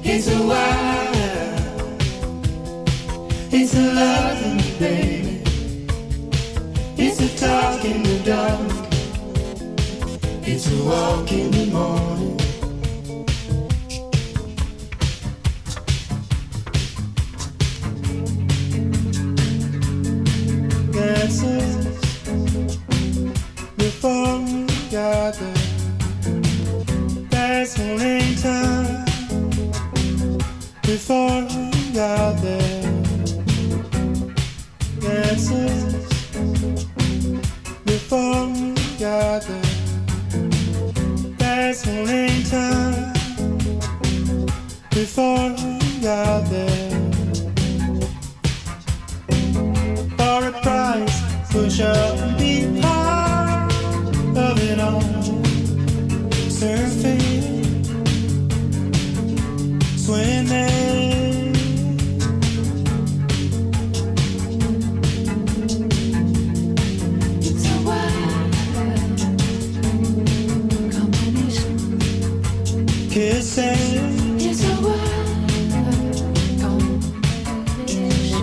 It's a wild, it's a loving, baby. It's a talk in the dark. It's a walk in the morning. Dances before we gather. That's morning time. Before we got there, dances. Before we got there, that's morning time. Before we got there, for a price, push up and be part of it all. Surfing, swimming. Kissing. It's a wild combination.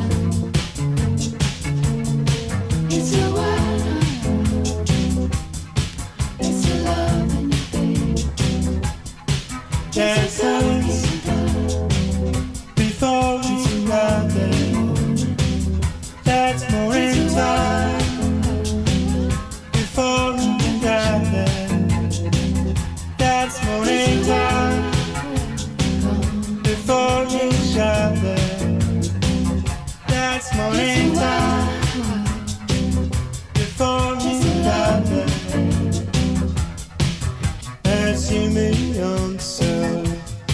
It's a wild, it's a love and a baby. It's a